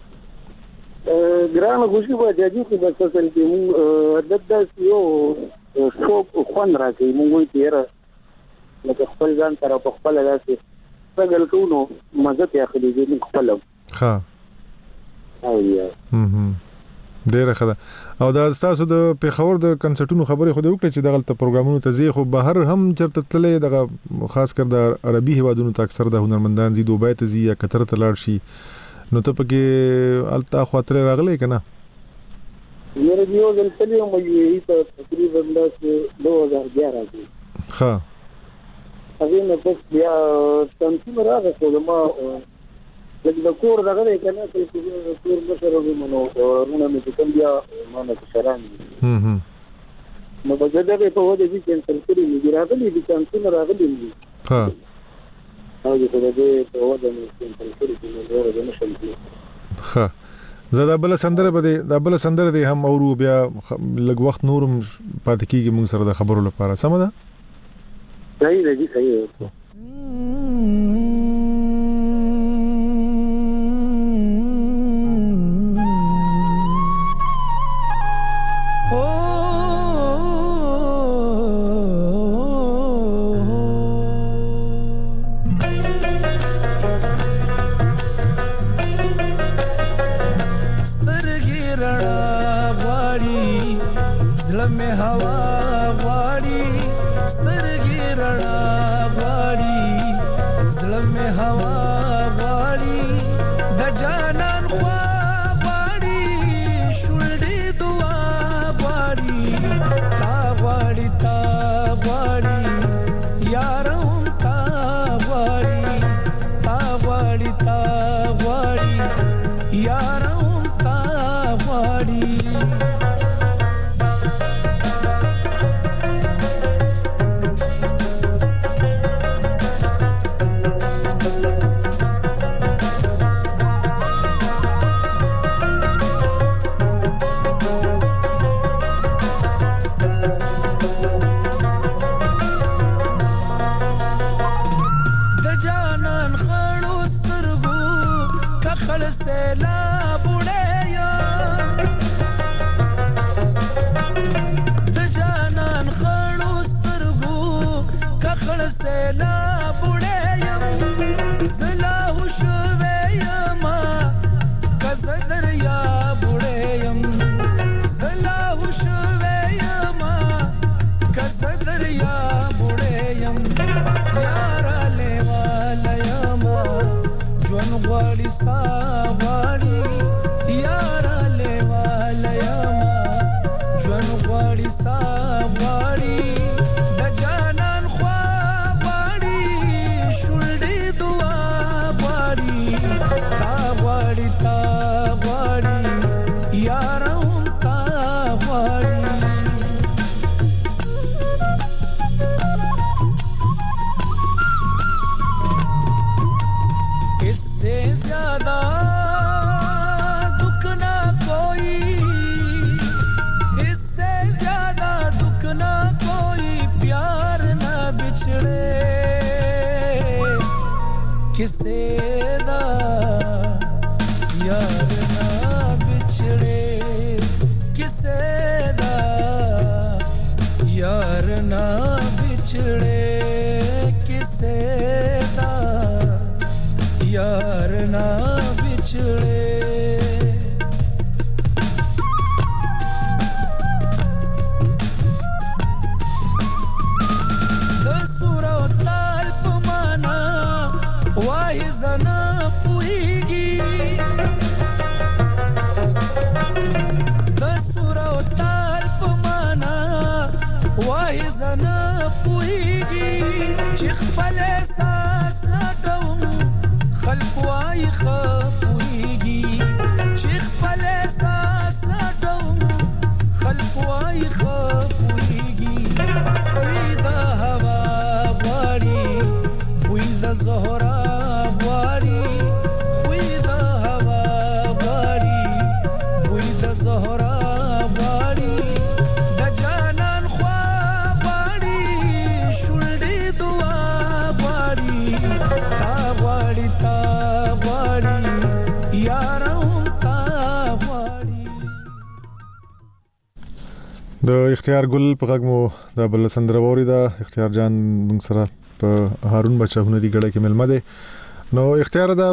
ګران خوشي به جاجي کې بس اصل کې مو د یو شوق خوان راځي مو وي تیر لکه خپل ځان سره په خپل لاسه څنګه کوو مزه ته اخلي دې خپل ها او یا ډیره خدا او دا تاسو د پیښور د کنسرټونو خبرې خو د وکړه چې دغه پروګرامونو ته زی خو بهر هم چرته تللې دغه خاص کر د عربي هوادونو ته اکثر د هنرمندان زی دوبۍ ته زی یا قطر ته لاړ شي نو ته پکې التا خاطر راغلې کنه یره دیو دل تلې مې ته تقریبا 2011 کې ها هغه نه بس بیا څنګه راغله کومه د کور دغه کنه چې کور مشر ومنو ورونه مې کوم بیا ما نه شران نو په دې په وجه چې څنګه مې راغلي دي څنګه راغلي ها او دې په وجه مې څنګه ها زدا بل سندره بده د بل سندره دی هم اورو بیا لګ وخت نورم پات کیږي موږ سره د خبرو لپاره سم ده صحیح دی صحیح رڼا غواړي زړه مې هوا غواړي د جانان خوا غواړي شولډې دعا غواړي تا غواړي یار هم تا غواړي یار هم تا غواړي د اختیار ګل په غږ مو د بل سندروري دا اختیار جان موږ سره په هارون بچا هنري غړې کې ملمه ده. نو اختیار دا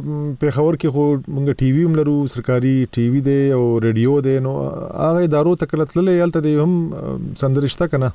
په خبر کې خو موږ ټي وي ملرو سرکاري ټي وي دی او ریډیو دی نو هغه ادارو تکلتلې یالته دی هم سندرشته کنه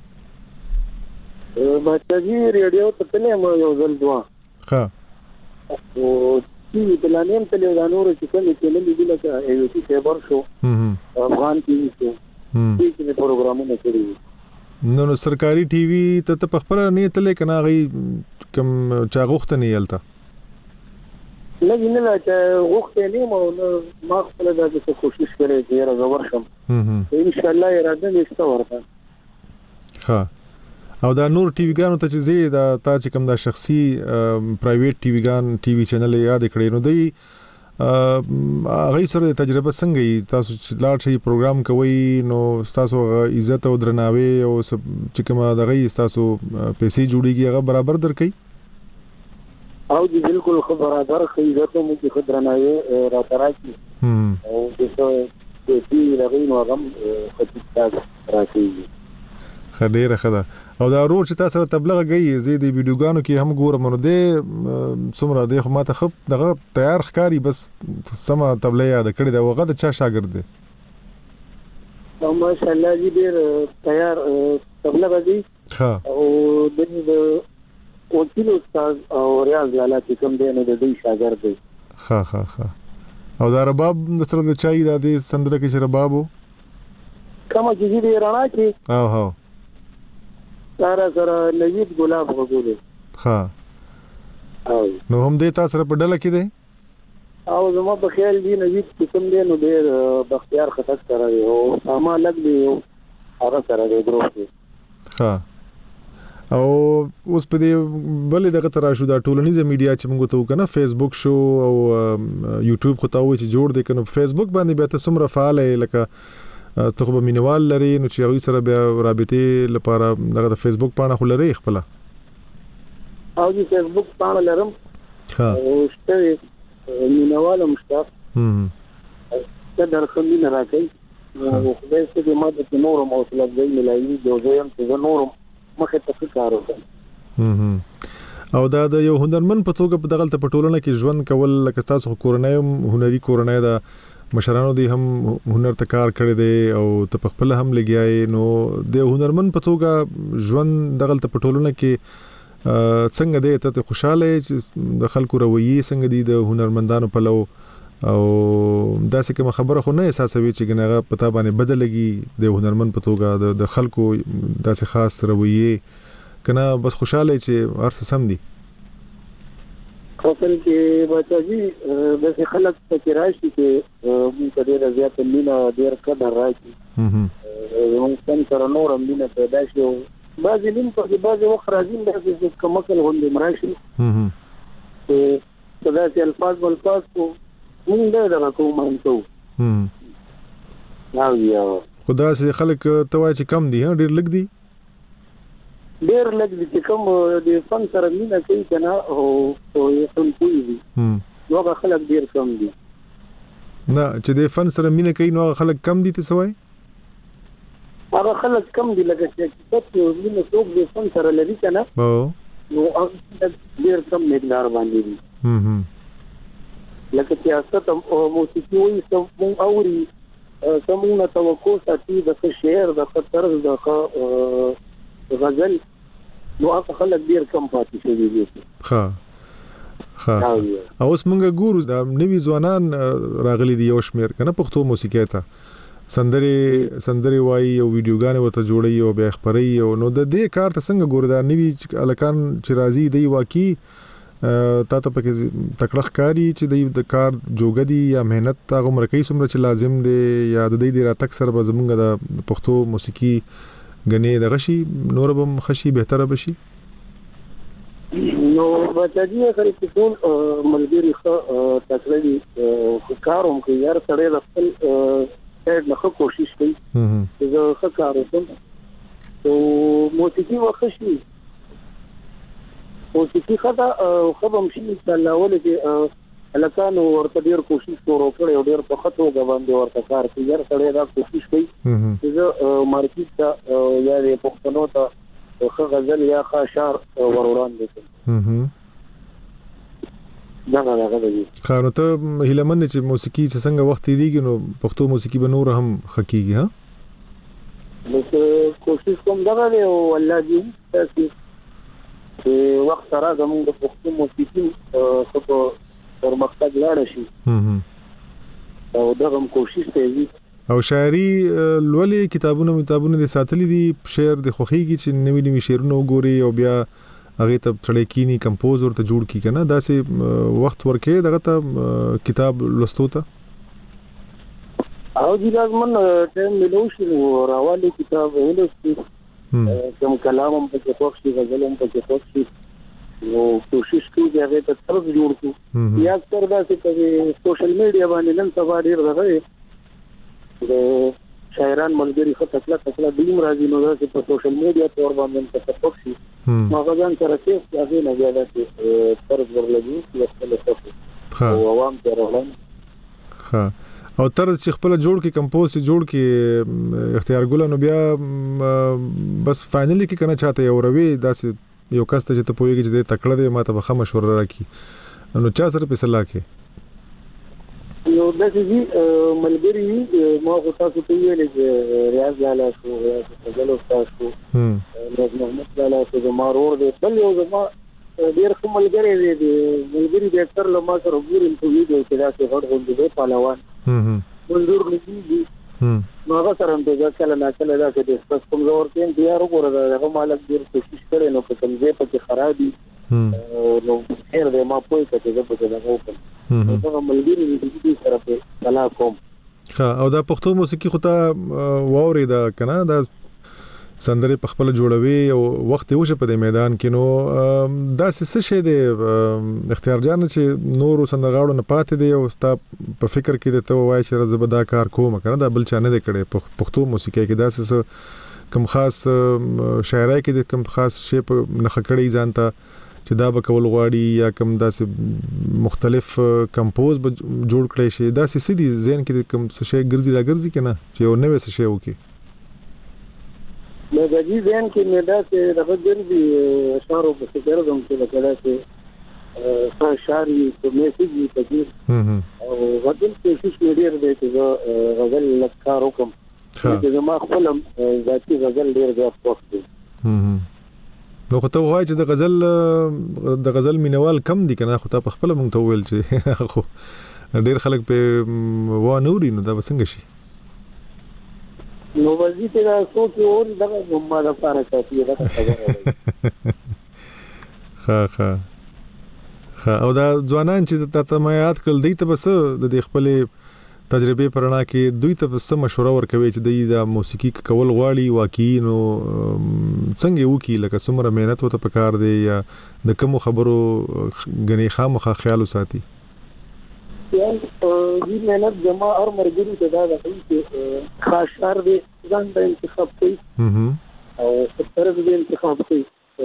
بچا جی ریډیو تکلې مو یو ځل دوا ها او چې بلانیم تلویزیونونو چې کوم کې نه لیدل چې ایو ټي خبر شو افغان ټي وي شو چې پروګرامونه کړی نو سرکاري ټي وي ته په خبره نه تلې کنه غي کم چا غوښته نه یلته نه نه چې غوښته نه ما خپل د کوشش کړې چې راغور شم ان شاء الله اراده نشته ورته ها او دا نور ټي وي ګانو ته چې زی دا تا چې کوم دا شخصي پرایویټ ټي وي ګان ټي وي چینل یاد کړی نو دی هغه سره تجربه څنګه ای تاسو چې لاړ شي پروګرام کوي نو تاسو عزت او درناوی او چې کومه دغه تاسو پیسې جوړیږي هغه برابر درکې او دې بالکل برابر عزت مو کې درناوی راځي او دې لغوی نو غم خطیب راځي خډيره خدا او دا رور چې تاسو تبلیغ غي زیدي ویډیوګانو کې هم ګورم نو دې سمره دې خو ماته خپ دغه تیار ښکاری بس سم تبلیغ یاد کړی دا وغه د چا شاګرد دی ماشاءالله دې ډېر تیار تبلیغ دی ها او د وکیل استاد او ریاض والا چې کوم دی نو د دې شاګرد دی. ها ها ها او دا رباب د سره د چای د دې سندره کې چې ربابو کومه چې دی رانا کې او ها سره نجیب ګلاب غوړي. ها او نو هم دې تاسو سره په ډله کې دی او زما په خیال دی نجیب چې کوم دی نو ډېر بختیار خطر سره دی او ما لګ دی هغه سره دی ګروپ دی. ها او اوس په دې بلې دغه تر شو دا ټولنیزه میډیا چې موږ ته وکنه فیسبوک شو او یوټیوب خو ته وای چې جوړ دی کنه فیسبوک باندې به تاسو سمره فعال لکه ته خو مینوال لري نو چې هغه سره بیا رابطې لپاره دغه د فیسبوک پاڼه خو لري خپل او د فیسبوک پاڼه لرم. ها او شته مینوال مشتاق ته درخندي نه راکې نو خو به څه ما د نورم او سلګي ملایي دوزم چې نورم مخه ته کار وکړ او دا د یو هنرمن په توګه په دغه په ټولنه کې ژوند کول لکه تاسو کورنۍ هنري کورنۍ دا مشرانو دی هم هنر ته کار کړی دی او ته په خپل هم لګیای نو د هنرمن په توګه ژوند دغه په ټولنه کې څنګه دی ته خوشاله د خلکو رویه څنګه دی د هنرمندانو په لو او دا څه کوم خبره خو نه احساسوي چې ګناغه پتا باندې بدلږي د هنرمن په توګه د خلکو داسې خاص رویه کنه بس خوشاله چې هر څه سم دي. خپل کې بچي د خلک په راشي چې موږ ډېر زیات لینا ډېر قدر راځي موږ څنګه سره نور هم لینا پیدا شي بعضی لین په بعضی وخت راځي د کومکل غونډې مراشي چې دا چې الفاظ کو مونږ دا کوم انتو یا خدا سي خلک توای چې کم دي ډېر لګ دي چې کوم د فن سره مینه کوي کنه او یې فن کوي نو خلک ډېر کم دي نه چې د فن سره مینه کوي نو خلک کم دي ته سوای هغه خلک کم دي لکه چې تاسو مینه څوک د فن سره لري کنه او نو هغه ډېر کم مقدار باندې دي لکه سیاست او موسیقي وي سمون اوري سمونه توقع ساتي د شعر د طرز د غزل نو هغه خلک ډیر کم پاتې شوی دي. ها اوس موږ ګورو د نوی ځوانان راغلي دي یو شمیر کنه پښتو موسیقي ته سندري وایي او ویډیوګانې وته جوړي او بیا خبري او نو د دې کار ته څنګه ګورو دا نوی الکان چې راځي دی واقعي تا ته پکې تکړه کاری چې د کار جوګدي یا مهنت تا عمر کوي څومره چې لازم دی یا د دې را تک سره به زمونږ د پښتو موسیقي غنې د غشي نور به خشي بهتره بشي نو بچي خري ټول ملګری تکړه کاروم کوي یار سره د خپل هډ نه کوشش کوي چې زه کار وکړم او موسیقي وخشي موسیقي خدا خبم شي الله ولې الکانو ورته ډیر کوشش وکړي او ډیر په خطو غوښنه ورته کار کوي یار سره دا کوشش کوي چې زه مارکیټ ته یا د پښتنو ته خو غزل یا خاشار وروران دي دا غوږی خانو ته هیلمن چې موسیقي څنګه وخت تیریږي نو پښتو موسیقي به نور هم خکېږي ها نو کوشش کوم دا دی او الله دې تاسو وخت سره زموږ د پښتو موسیقي څخه پرمختګ لاړ شي او دا هم کوشش کوي او شاعري لولې کتابونه د ساتلې دي شعر د خوخيږي چې نوې شعرونه وګوري او بیا هغه ته څړې کینی کمپوز ورته جوړ کی کنه دا سه وخت ورکه دغه ته کتاب لوستو ته او د لازمن ټیم ملوشي راوالي کتاب ولوستي کوم کلام هم په خوښ شي غزل هم په خوښ شي نو کوشش کوي چې هغه ته طرز جوړ کړو یا تر دا چې سوشل میډیا باندې نن سبا ډیر راغی د شاعران ملګری خو تکلا دیم راځي نو دا چې په سوشل میډیا تور باندې په خوښ شي مغازان سره چې هغه نه زیاده چې طرز ورلګي چې خپل خوښ او عوام ته راغلي ها او طرز چې خپل جوړ کې کمپوز جوړ کې اختیار ګل نو بیا بس فائنلی کې کنه چاته یو روي داسې یو کس ته چې ته پوهیږي چې د تکړه دی ماته به مشوره راکړي نو چا سره په صلاح کې نو د دې ملګری ما خو تاسو ته ویل چې ریاض لاله شو غزل استاد شو محمد لاله شو زمارور دې بل یو زما ډیر کوم ملګری دی د اکثر لما سره ګورم په ویډیو کې دا څه غوډ غوډ دی پهلوان منظور نشي نو هغه سره د کله نه کله دا چې د سپس کوم زور کې انتظار وکړه دا مالک ډیر کوشش کړي نو په کوم ځای په خرابي نو هر دې ما پوي کته زه په دا وکم دا ملګری دې سره په کلا کوم او دا پښتو موسیقي خو ته واوري دا کنه دا سندره په خپل جوړوي او وخت یې وشه په دې میدان کې نو دا څه شي دی اختیار جان چې نور سندرغاړو نه پاتې دی او ستا په فکر کې ته وایي چې زه به دا کار کوم کنه دا بل چا نه دی کړی پښتو موسیقي کې دا څه کوم خاص شاعرای کې کوم خاص شی په نخ کړی ځانته چې دا به کول غواړي یا کوم داسې مختلف کمپوز به جوړ کړی شي دا څه دي ذهن کې کوم څه شی ګرځي لا ګرځي کنه چې یو نوې څه شی وکي نو د دې ځین کې مې دا چې راغلی دی اشارو په څیر کوم چې کله چې شاري په میسج په کې او غوډل کوشش ډیر دی چې غزل لکار وکم چې ما خپل ذاتي غزل ډیر زیات خوښ دي نو خو ته وایي چې د غزل مینوال کم دي کنه خو ته په خپل مونږ ته ویل چې خو ډیر خلک په و نوري نو دا څنګه شي نو وظیفه دا څوک اور دغه ما د پاره کوي دا خبره ها او دا ځوانان چې ته ما یاد کړل دی ته بس د خپل تجربه پرانا کې دوی ته بس مشوره ورکوي چې د موسیقي کول غواړي واقعي نو څنګه وکي لکه څومره مهنت وته پکار دی یا د کوم خبرو غني خامخا خیال وساتي دې مهنت جما اور مرګري ته دا چې خاص شهر دې ځان د انتخاب کوي او طرف دې انتخاب کوي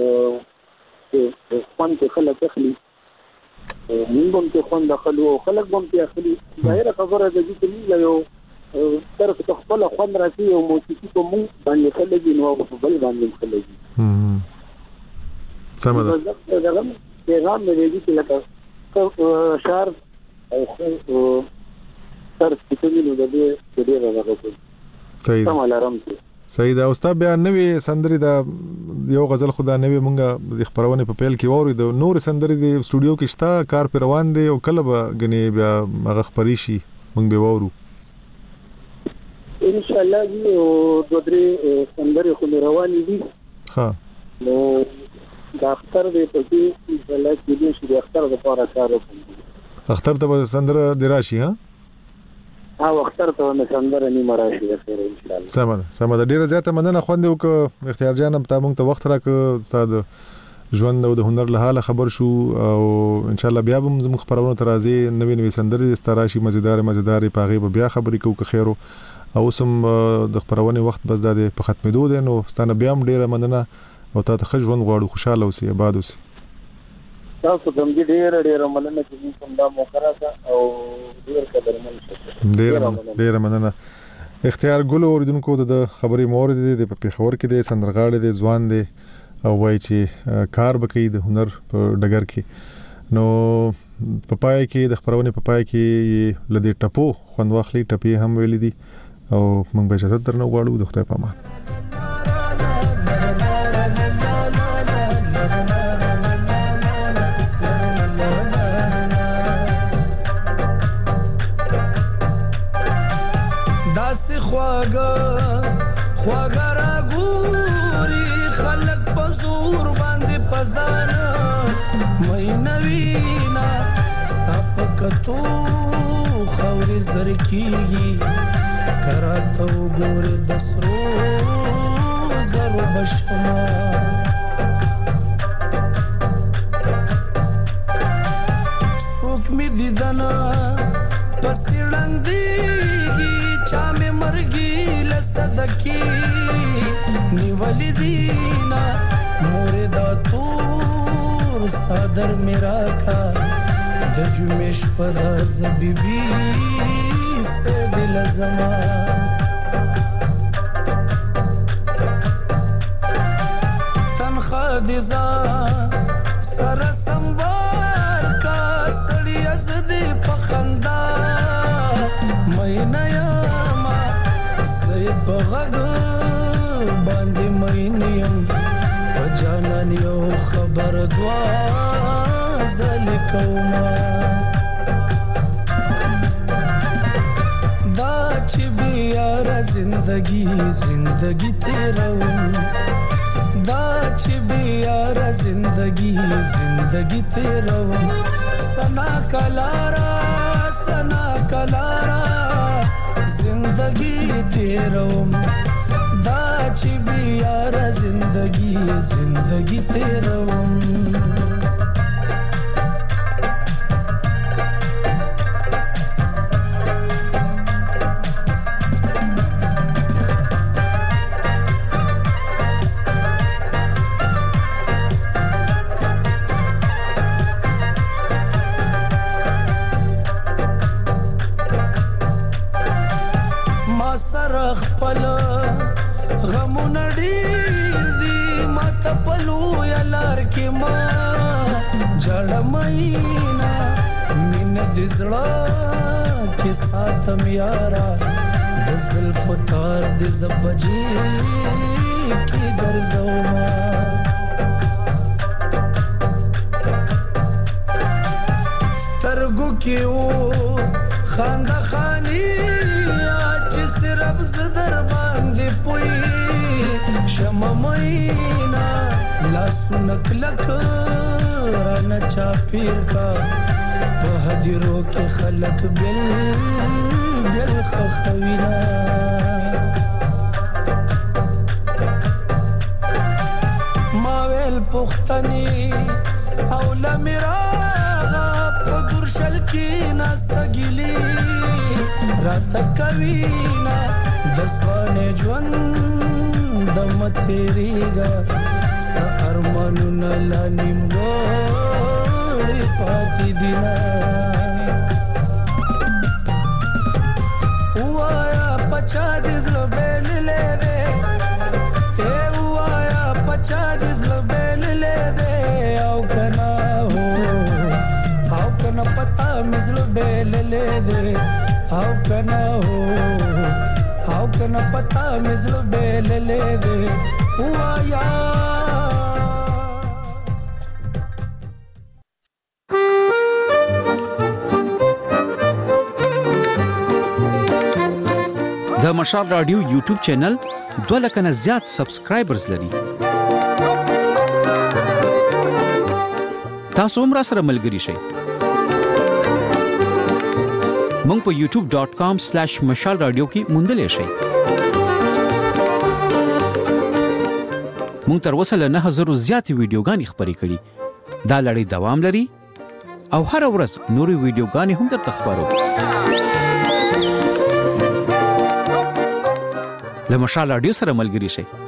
چې فن کې خلک اخلي موږ هم ته خوند اخلو خلک هم ته اخلي ظاهر خبره ده چې موږ یو طرف ته خپل خوند راځي او موسیقي په موږ باندې خلک نو په بل باندې خلک سم ده پیغام مې دې چې لکه شهر او تر څو د دې راغلی صحیح سم علارم صحیح دا استاد بیا نوې سندري دا یو غزل خدا نوې مونږه د خبرونه په پیل کې ووري د نور سندري د سټوډیو کې شتا کار پر روان دي او کله به غني بیا هغه خبري شي مونږ به وورو ان شاء الله دی او د درې سندري خو روان دي ها نو دا اختر دې په کې ان شاء الله کې دې شي اختر د پاره کار وکړي اختر ته سندره دی راشي ها او اختر ته نه سندره نیمه راشي خیر ان شاء الله سم ده ډیره زیاته مننه خوند وک اختیار جان په موږ ته وخت راک استاد ژوند او د هنر له حاله خبر شو او ان شاء الله بیا به موږ خبرونه ترازی نوې سندره استراشي مزیدار پاغي بیا خبرې کوو که خیرو او سم د خبرونه وخت بس د په ختمېدو دي نو ستانه بیا هم ډیره مننه او ته ژوند غواړو خوشاله اوسې آباد اوسې تاسو کوم دي ډیر مننه چې کوم دا موخره او ډیر قدرمن ډیر مننه اختیار ګل اوریدونکو د خبرې مورد دي په پیښور کې د سندرغاړي د ځوان دي او وایي چې کار بکې د هنر په ډګر کې نو په پای کې د خبرونه په پای کې لدی ټپو خوند واخلي ټپي هم ویل دي او موږ به اجازه درنه غواړو د خدای په امان خواږه را ګوري خلک په زور باندې پزانا مې نوینا ستا په کتو خوري زر کیږي کراته وګوره د سرو زرو بشما څوک می دیدنا پسړندېږي چا مې مرګي صدقی نیولی دینا موردا تور صادر میرا کا د جمعش پدا زبیبی سے دل زمان تنخوا دیزان سر سنبال کا سڑی از دی پخندان باندې مینیم په جانان یو خبر دوا زل کوما دا چې بیا زندگی تیروم دا چې بیا زندگی تیروم سنا کلارا زندگی تیروم دا چې بیا زندگی تیروم ساتم یارا د زلف تار د زبجی کی ګرځوما سترګو کې و خندا خانی چې صرف زدر باندې پوي شمه مینا لاسونک لک رانه چا پیر کا هدیرو کې خلق بل خخوینا ما ویل پختنی او لمیرا په درشل کې ناستګلی رات کوینا د سوانه ژوند د متریګا سرمنون لانیمګو پاتې دینا وایا پچا دزل بیل لوي اے وایا پچا دزل بیل لوي او کنا پتا مزل بیل لوي او کنا پتا مزل بیل لوي وایا د مشال رادیو یوټیوب چینل 2 لک نه زیات سبسکرایبرز لري. تاسو هم را سره ملګري شئ. مونږ په youtube.com/mashalradio کې موندلې شئ. مونږ تر اوسه له 9000 زیاتې ویډیوګانې خپرې کړي. دا لړۍ دوام لري او هر ورځ نورې ویډیوګانې هم درته خپرو. له مشال رادیو سره ملګري شئ.